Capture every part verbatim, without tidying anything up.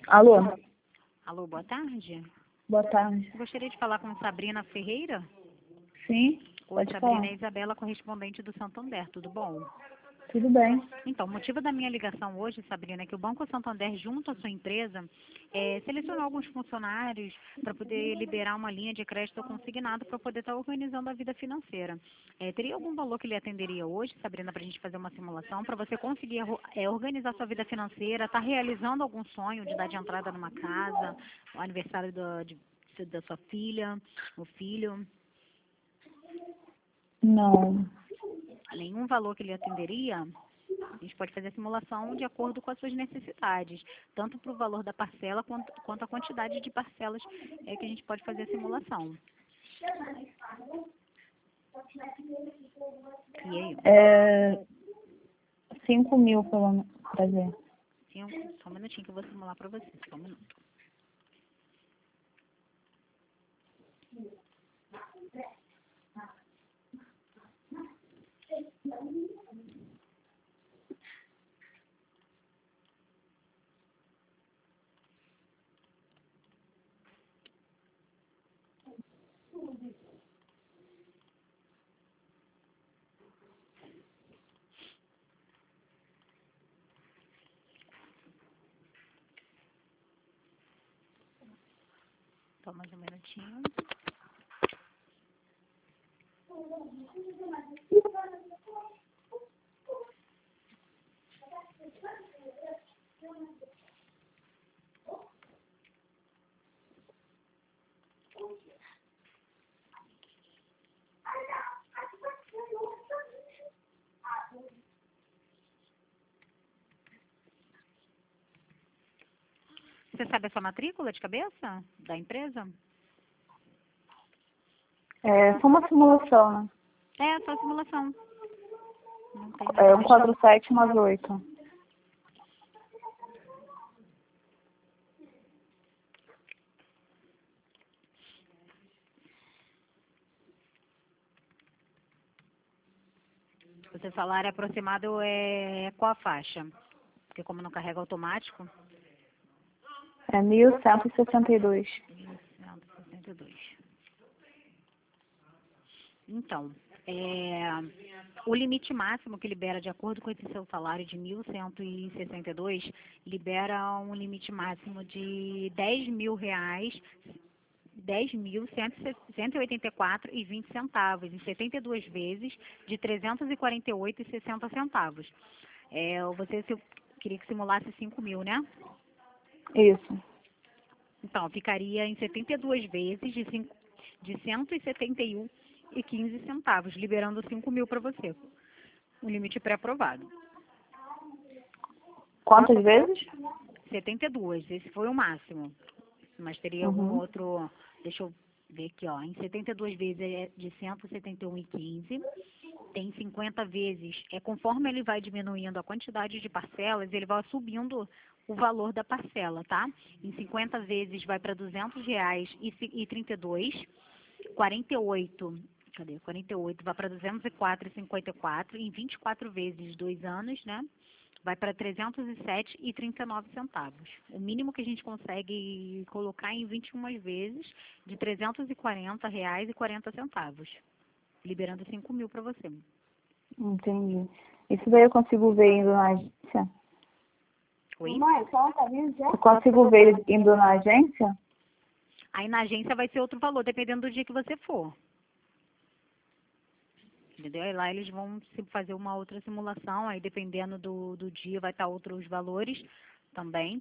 Alô? Alô, boa tarde. Boa tarde. Gostaria de falar com Sabrina Ferreira. Sim, Oi, pode Sabrina, falar. é Isabela, correspondente do Santander, tudo bom? Tudo bem. Então, o motivo da minha ligação hoje, Sabrina, é que o Banco Santander, junto à sua empresa, eh, selecionou alguns funcionários para poder liberar uma linha de crédito consignado para poder estar organizando a vida financeira. Eh, teria algum valor que lhe atenderia hoje, Sabrina, para a gente fazer uma simulação, para você conseguir eh, organizar sua vida financeira, estar realizando algum sonho de dar de entrada numa casa, o aniversário da, de- da sua filha, o filho? Não. Nenhum valor que lhe atenderia? A gente pode fazer a simulação de acordo com as suas necessidades, tanto para o valor da parcela quanto, quanto a quantidade de parcelas é, que a gente pode fazer a simulação. E aí? É cinco mil, pelo menos, pra ver. Cinco, só um minutinho que eu vou simular para você, só um minuto. Só mais um minutinho. Você sabe a sua matrícula de cabeça da empresa? É só uma simulação, né? É, só a simulação. Não tem nada É a um ver. quatro sete nove oito. O seu salário aproximado é qual a faixa? Porque como não carrega automático, É mil cento e sessenta e dois. mil cento e sessenta e dois. Então, é, o limite máximo que libera, de acordo com esse seu salário de mil cento e sessenta e dois, libera um limite máximo de dez mil reais, dez mil cento e oitenta e quatro e vinte centavos, em setenta e duas vezes, de trezentos e quarenta e oito e sessenta centavos. É, você se- queria que simulasse cinco mil, né? Isso. Então, ficaria em setenta e duas vezes de, cinco, de cento e setenta e um e quinze centavos, liberando cinco mil para você. Um limite pré-aprovado. Quantas vezes? setenta e duas, esse foi o máximo. Mas teria algum Uhum. outro, deixa eu ver aqui, ó. Em setenta e duas vezes é de cento e setenta e um e quinze. Tem cinquenta vezes, é conforme ele vai diminuindo a quantidade de parcelas, ele vai subindo o valor da parcela, tá? Em cinquenta vezes vai para duzentos reais e trinta e dois. quarenta e oito, cadê? quarenta e oito vai para duzentos e quatro e cinquenta e quatro. Em vinte e quatro vezes, dois anos, né? Vai para trezentos e sete e trinta e nove centavos. O mínimo que a gente consegue colocar em vinte e uma vezes, de trezentos e quarenta reais e quarenta centavos, liberando cinco mil para você. Entendi. Isso daí eu consigo ver indo na agência? Oi? Eu consigo ver indo na agência? Aí na agência vai ser outro valor, dependendo do dia que você for. Entendeu? Aí lá eles vão se- fazer uma outra simulação, aí dependendo do, do dia vai estar outros valores também.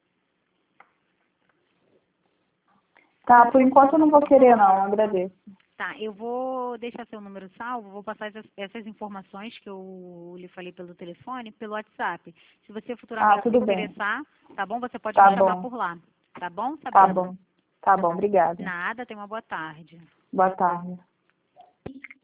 Tá, por enquanto eu não vou querer não, eu agradeço. Tá, eu vou deixar seu número salvo, vou passar essas, essas informações que eu lhe falei pelo telefone, pelo WhatsApp. Se você Ah, futuramente se tudo bem. interessar, tá bom? Você pode Tá me chamar bom. por lá. Tá bom, Tá Sabrina? bom. Tá bom, obrigada. Nada, tenha uma boa tarde. Boa tarde.